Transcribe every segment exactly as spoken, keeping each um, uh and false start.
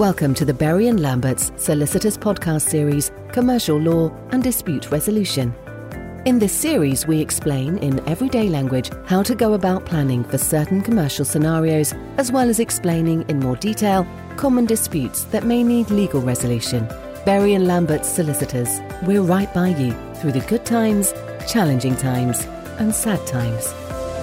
Welcome to the Berry and Lambert's Solicitors podcast series, Commercial Law and Dispute Resolution. In this series, we explain in everyday language how to go about planning for certain commercial scenarios, as well as explaining in more detail common disputes that may need legal resolution. Berry and Lambert's Solicitors, we're right by you through the good times, challenging times and sad times.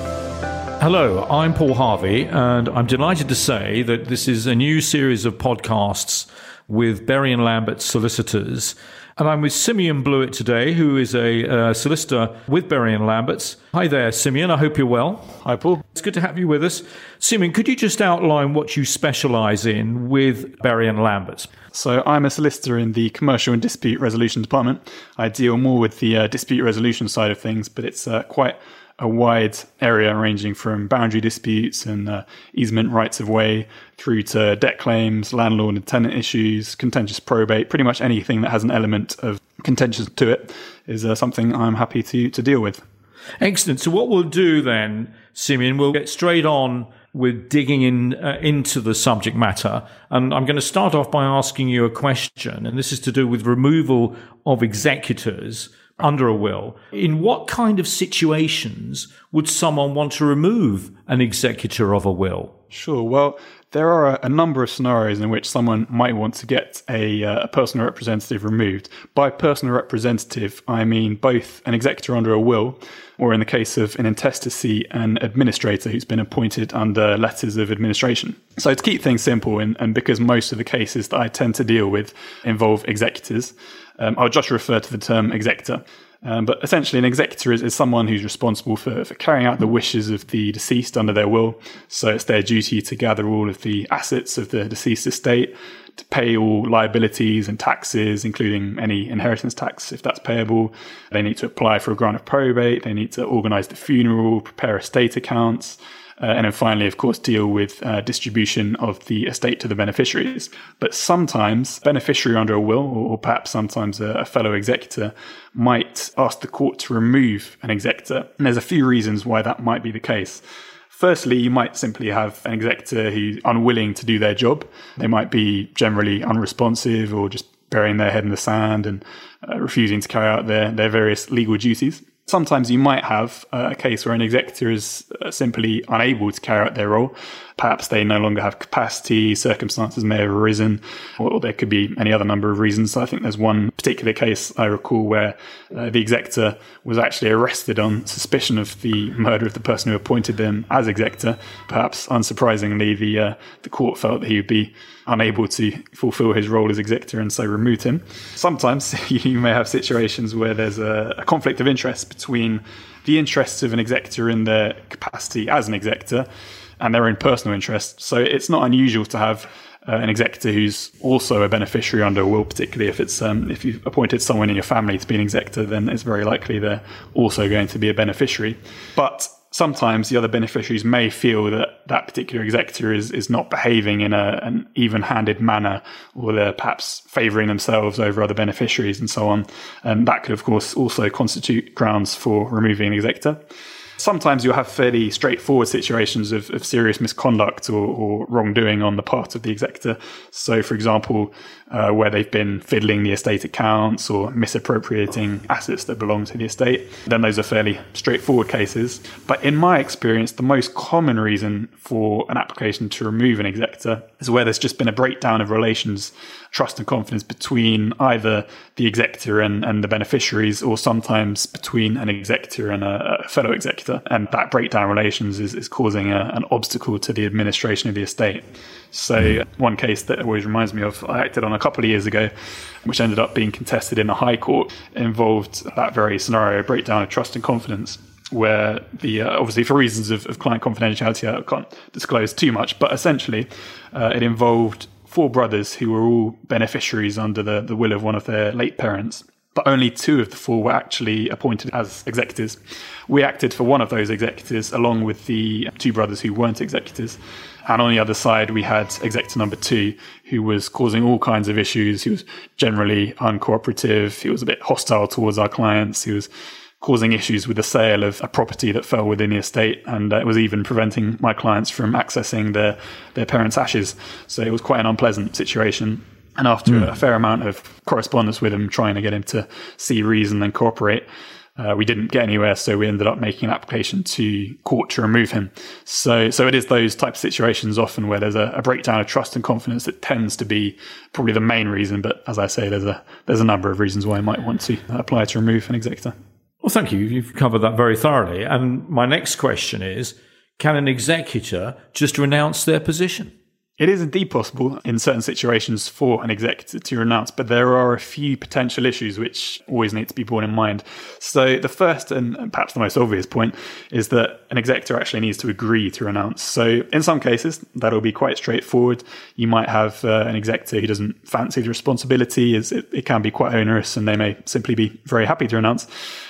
Hello, I'm Paul Harvey, and I'm delighted to say that this is a new series of podcasts with Berry and Lambert Solicitors. And I'm with Simeon Blewett today, who is a uh, solicitor with Berry and Lambert's. Hi there, Simeon. I hope you're well. Hi, Paul. It's good to have you with us. Simeon, could you just outline what you specialise in with Berry and Lambert's? So I'm a solicitor in the Commercial and Dispute Resolution Department. I deal more with the uh, dispute resolution side of things, but it's uh, quite a wide area ranging from boundary disputes and uh, easement rights of way through to debt claims, landlord and tenant issues, contentious probate. Pretty much anything that has an element of contention to it is uh, something I'm happy to, to deal with. Excellent. So what we'll do then, Simeon, we'll get straight on with digging in uh, into the subject matter. And I'm going to start off by asking you a question, and this is to do with removal of executors under a will. In what kind of situations would someone want to remove an executor of a will? Sure. Well, there are a, a number of scenarios in which someone might want to get a, uh, a personal representative removed. By personal representative, I mean both an executor under a will, or in the case of an intestacy, an administrator who's been appointed under letters of administration. So to keep things simple, and, and because most of the cases that I tend to deal with involve executors, um, I'll just refer to the term executor. Um, but essentially, an executor is, is someone who's responsible for, for carrying out the wishes of the deceased under their will. So it's their duty to gather all of the assets of the deceased estate, to pay all liabilities and taxes, including any inheritance tax, if that's payable. They need to apply for a grant of probate. They need to organise the funeral, prepare estate accounts. Uh, and then finally, of course, deal with uh, distribution of the estate to the beneficiaries. But sometimes beneficiary under a will, or, or perhaps sometimes a, a fellow executor, might ask the court to remove an executor. And there's a few reasons why that might be the case. Firstly, you might simply have an executor who's unwilling to do their job. They might be generally unresponsive or just burying their head in the sand and uh, refusing to carry out their, their various legal duties. Sometimes you might have a case where an executor is simply unable to carry out their role. Perhaps they no longer have capacity, circumstances may have arisen, or there could be any other number of reasons. I think there's one particular case I recall where uh, the executor was actually arrested on suspicion of the murder of the person who appointed them as executor. Perhaps unsurprisingly, the uh, the court felt that he would be unable to fulfill his role as executor and so removed him. Sometimes you may have situations where there's a, a conflict of interest between the interests of an executor in their capacity as an executor and their own personal interests. So it's not unusual to have uh, an executor who's also a beneficiary under a will, particularly if it's um, if you've appointed someone in your family to be an executor, then it's very likely they're also going to be a beneficiary. But sometimes the other beneficiaries may feel that that particular executor is, is not behaving in a, an even-handed manner, or they're perhaps favouring themselves over other beneficiaries and so on. And that could, of course, also constitute grounds for removing an executor. Sometimes you'll have fairly straightforward situations of, of serious misconduct or, or wrongdoing on the part of the executor. So, for example, uh, where they've been fiddling the estate accounts or misappropriating assets that belong to the estate, then those are fairly straightforward cases. But in my experience, the most common reason for an application to remove an executor is where there's just been a breakdown of relations, trust and confidence between either the executor and, and the beneficiaries, or sometimes between an executor and a, a fellow executor. And that breakdown of relations is, is causing a, an obstacle to the administration of the estate. So one case that always reminds me of, I acted on a couple of years ago, which ended up being contested in the High Court, involved that very scenario, breakdown of trust and confidence, where the uh, obviously for reasons of, of client confidentiality, I can't disclose too much, but essentially uh, it involved four brothers who were all beneficiaries under the, the will of one of their late parents. But only two of the four were actually appointed as executors. We acted for one of those executors along with the two brothers who weren't executors. And on the other side, we had executor number two, who was causing all kinds of issues. He was generally uncooperative. He was a bit hostile towards our clients. He was causing issues with the sale of a property that fell within the estate, and uh, it was even preventing my clients from accessing their, their parents' ashes. So it was quite an unpleasant situation. And after mm. a fair amount of correspondence with him, trying to get him to see reason and cooperate, uh, we didn't get anywhere. So we ended up making an application to court to remove him. So so it is those types of situations often where there's a, a breakdown of trust and confidence that tends to be probably the main reason. But as I say, there's a there's a number of reasons why I might want to apply to remove an executor. Well, thank you. You've covered that very thoroughly. And my next question is, can an executor just renounce their position? It is indeed possible in certain situations for an executor to renounce, but there are a few potential issues which always need to be borne in mind. So the first and perhaps the most obvious point is that an executor actually needs to agree to renounce. So in some cases, that'll be quite straightforward. You might have uh, an executor who doesn't fancy the responsibility, as it, it can be quite onerous, and they may simply be very happy to renounce.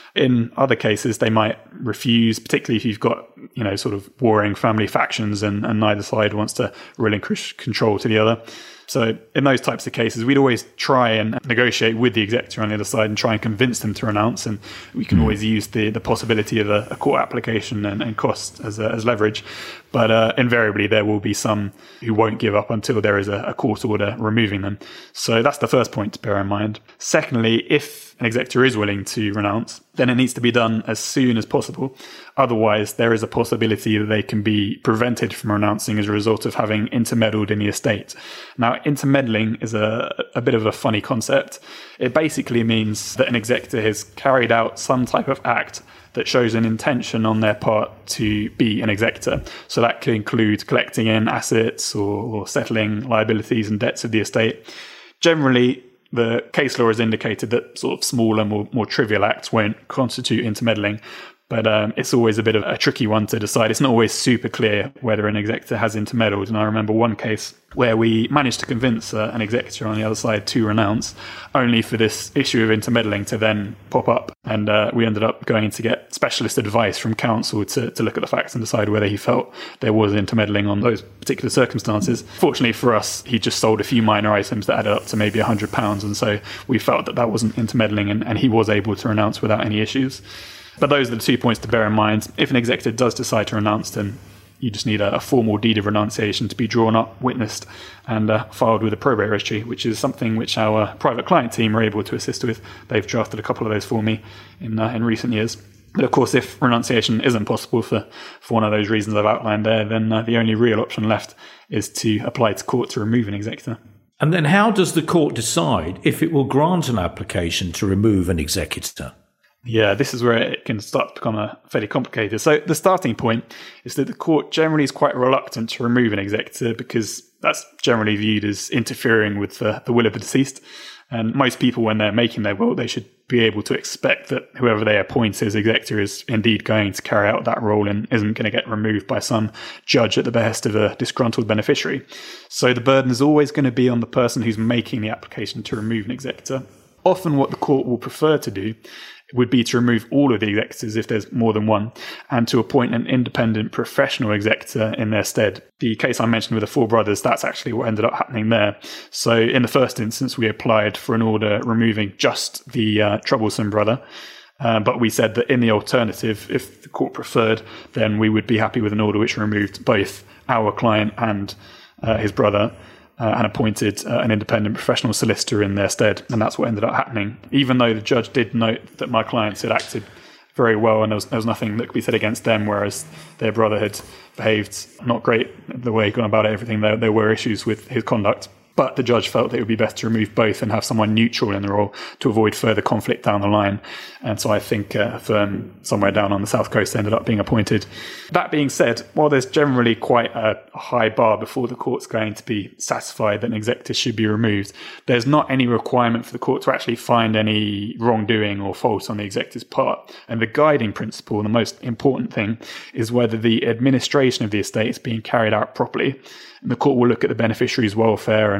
In other cases, they might refuse, particularly if you've got, you know, sort of warring family factions and, and neither side wants to relinquish control to the other. So in those types of cases, we'd always try and negotiate with the executor on the other side and try and convince them to renounce. And we can mm. always use the, the possibility of a, a court application and, and cost as, a, as leverage. But uh, invariably, there will be some who won't give up until there is a, a court order removing them. So that's the first point to bear in mind. Secondly, if an executor is willing to renounce, then it needs to be done as soon as possible. Otherwise, there is a possibility that they can be prevented from renouncing as a result of having intermeddled in the estate. Now, intermeddling is a, a bit of a funny concept. It basically means that an executor has carried out some type of act that shows an intention on their part to be an executor. So that could include collecting in assets or, or settling liabilities and debts of the estate. Generally, the case law has indicated that sort of smaller, more, more trivial acts won't constitute intermeddling. But um, it's always a bit of a tricky one to decide. It's not always super clear whether an executor has intermeddled. And I remember one case where we managed to convince uh, an executor on the other side to renounce, only for this issue of intermeddling to then pop up. And uh, we ended up going to get specialist advice from counsel to, to look at the facts and decide whether he felt there was intermeddling on those particular circumstances. Fortunately for us, he just sold a few minor items that added up to maybe one hundred pounds. And so we felt that that wasn't intermeddling, and, and he was able to renounce without any issues. But those are the two points to bear in mind. If an executor does decide to renounce, then you just need a, a formal deed of renunciation to be drawn up, witnessed, and uh, filed with a probate registry, which is something which our private client team are able to assist with. They've drafted a couple of those for me in uh, in recent years. But of course, if renunciation isn't possible for, for one of those reasons I've outlined there, then uh, the only real option left is to apply to court to remove an executor. And then how does the court decide if it will grant an application to remove an executor? Yeah, this is where it can start to become a fairly complicated. So the starting point is that the court generally is quite reluctant to remove an executor because that's generally viewed as interfering with the, the will of the deceased. And most people, when they're making their will, they should be able to expect that whoever they appoint as executor is indeed going to carry out that role and isn't going to get removed by some judge at the behest of a disgruntled beneficiary. So the burden is always going to be on the person who's making the application to remove an executor. Often what the court will prefer to do would be to remove all of the executors if there's more than one, and to appoint an independent professional executor in their stead. The case I mentioned with the four brothers, that's actually what ended up happening there. So in the first instance, we applied for an order removing just the uh, troublesome brother. Uh, but we said that in the alternative, if the court preferred, then we would be happy with an order which removed both our client and uh, his brother. Uh, and appointed uh, an independent professional solicitor in their stead. And that's what ended up happening. Even though the judge did note that my clients had acted very well and there was, there was nothing that could be said against them, whereas their brother had behaved not great the way he'd gone about it, everything, there, there were issues with his conduct. But the judge felt that it would be best to remove both and have someone neutral in the role to avoid further conflict down the line. And so I think uh, a firm somewhere down on the south coast ended up being appointed. That being said, while there's generally quite a high bar before the court's going to be satisfied that an executor should be removed, there's not any requirement for the court to actually find any wrongdoing or fault on the executor's part. And the guiding principle, the most important thing, is whether the administration of the estate is being carried out properly. And the court will look at the beneficiary's welfare and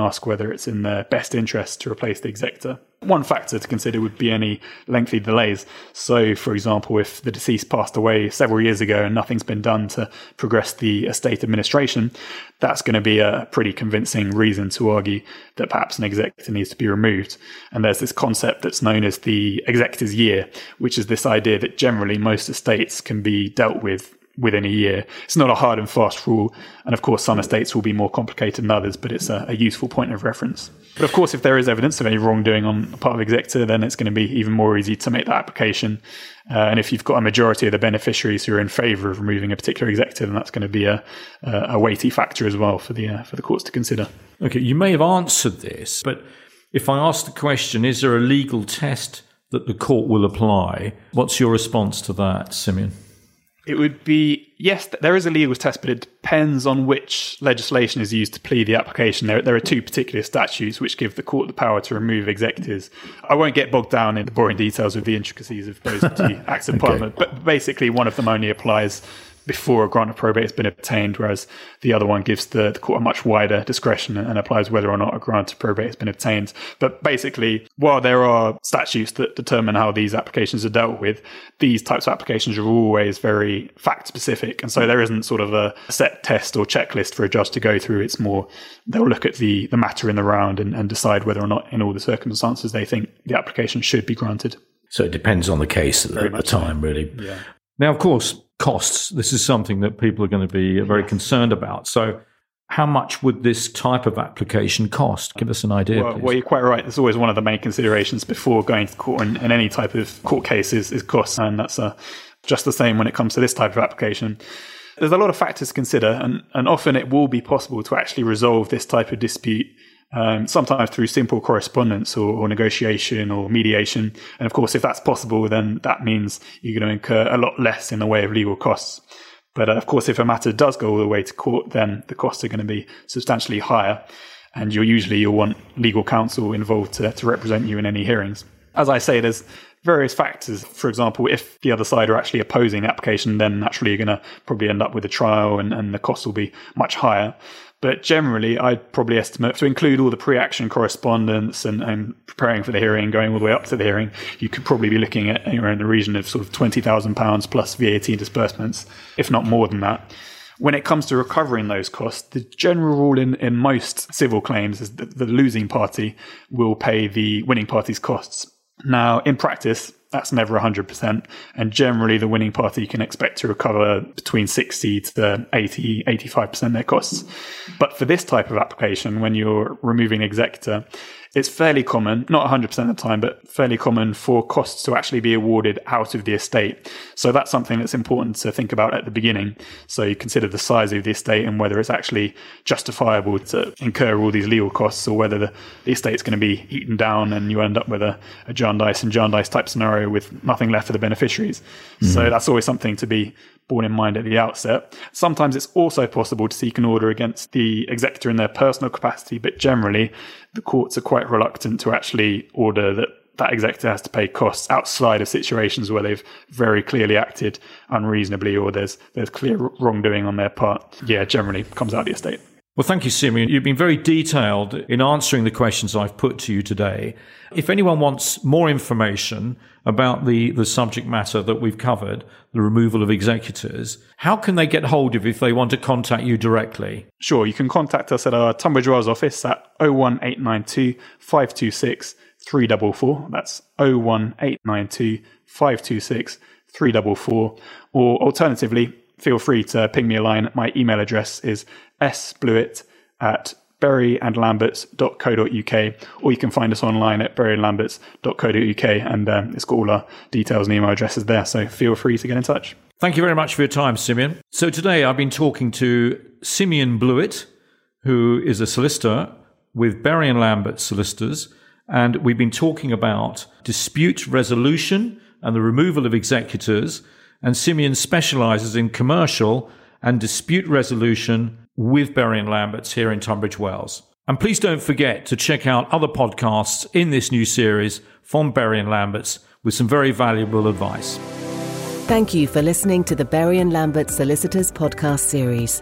ask whether it's in their best interest to replace the executor. One factor to consider would be any lengthy delays. So, for example, if the deceased passed away several years ago and nothing's been done to progress the estate administration, that's going to be a pretty convincing reason to argue that perhaps an executor needs to be removed. And there's this concept that's known as the executor's year, which is this idea that generally most estates can be dealt with within a year. It's not a hard and fast rule. And of course, some estates will be more complicated than others, but it's a, a useful point of reference. But of course, if there is evidence of any wrongdoing on the part of the executor, then it's going to be even more easy to make that application. Uh, and if you've got a majority of the beneficiaries who are in favour of removing a particular executor, then that's going to be a, a weighty factor as well for the uh, for the courts to consider. Okay, you may have answered this, but if I ask the question, is there a legal test that the court will apply? What's your response to that, Simeon? It would be, yes, there is a legal test, but it depends on which legislation is used to plead the application. There, there are two particular statutes which give the court the power to remove executors. I won't get bogged down in the boring details of the intricacies of those two acts of okay. Parliament, but basically one of them only applies before a grant of probate has been obtained, whereas the other one gives the, the court a much wider discretion and applies whether or not a grant of probate has been obtained. But basically, while there are statutes that determine how these applications are dealt with, these types of applications are always very fact-specific. And so there isn't sort of a set test or checklist for a judge to go through. It's more, they'll look at the, the matter in the round and, and decide whether or not in all the circumstances they think the application should be granted. So it depends on the case at the time, really. Yeah. Now, of course, costs. This is something that people are going to be very concerned about. So how much would this type of application cost? Give us an idea, well, please. Well, you're quite right. It's always one of the main considerations before going to court in, in any type of court case is, is costs. And that's uh, just the same when it comes to this type of application. There's a lot of factors to consider, and, and often it will be possible to actually resolve this type of dispute Um, sometimes through simple correspondence or, or negotiation or mediation. And of course, if that's possible, then that means you're going to incur a lot less in the way of legal costs. But uh, of course, if a matter does go all the way to court, then the costs are going to be substantially higher. And you'll usually you'll want legal counsel involved to, to represent you in any hearings. As I say, there's various factors. For example, if the other side are actually opposing the application, then naturally you're going to probably end up with a trial and, and the costs will be much higher. But generally, I'd probably estimate to include all the pre-action correspondence and, and preparing for the hearing, going all the way up to the hearing, you could probably be looking at anywhere in the region of sort of twenty thousand pounds plus V A T disbursements, if not more than that. When it comes to recovering those costs, the general rule in, in most civil claims is that the losing party will pay the winning party's costs. Now, in practice, that's never one hundred percent. And generally, the winning party can expect to recover between sixty to eighty, eighty-five percent of their costs. But for this type of application, when you're removing an executor, it's fairly common, not one hundred percent of the time, but fairly common for costs to actually be awarded out of the estate. So that's something that's important to think about at the beginning. So you consider the size of the estate and whether it's actually justifiable to incur all these legal costs, or whether the, the estate's going to be eaten down and you end up with a, a Jarndyce and Jarndyce type scenario with nothing left for the beneficiaries. Mm-hmm. So that's always something to be borne in mind at the outset. Sometimes it's also possible to seek an order against the executor in their personal capacity, but generally the courts are quite reluctant to actually order that that executor has to pay costs outside of situations where they've very clearly acted unreasonably or there's there's clear wrongdoing on their part. Yeah, generally comes out of the estate. Well, thank you, Simeon. You've been very detailed in answering the questions I've put to you today. If anyone wants more information about the, the subject matter that we've covered, the removal of executors, how can they get hold of you if they want to contact you directly? Sure, you can contact us at our Tunbridge Wells office at oh one eight nine two, five two six, three four four. That's oh one eight nine two, five two six, three four four. Or alternatively, feel free to ping me a line. My email address is sblewitt at berry and lamberts dot co dot uk, or you can find us online at berry and lamberts dot co dot uk, and um, it's got all our details and email addresses there, so feel free to get in touch. Thank you very much for your time, Simeon. So today I've been talking to Simeon Blewitt, who is a solicitor with Berry and Lamberts Solicitors, and we've been talking about dispute resolution and the removal of executors, and Simeon specialises in commercial and dispute resolution with Berry and Lamberts here in Tunbridge Wells. And please don't forget to check out other podcasts in this new series from Berry and Lamberts with some very valuable advice. Thank you for listening to the Berry and Lamberts Solicitors podcast series.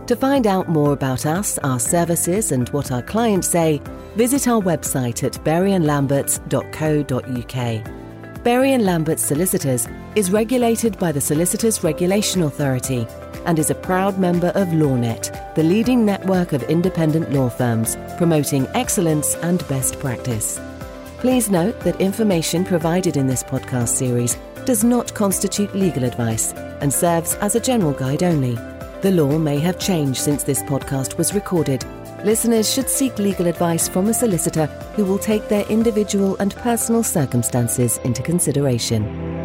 To find out more about us, our services and what our clients say, visit our website at berry and lamberts dot co dot uk. Berry and Lamberts Solicitors is regulated by the Solicitors Regulation Authority and is a proud member of LawNet, the leading network of independent law firms promoting excellence and best practice. Please note that information provided in this podcast series does not constitute legal advice and serves as a general guide only. The law may have changed since this podcast was recorded. Listeners should seek legal advice from a solicitor who will take their individual and personal circumstances into consideration.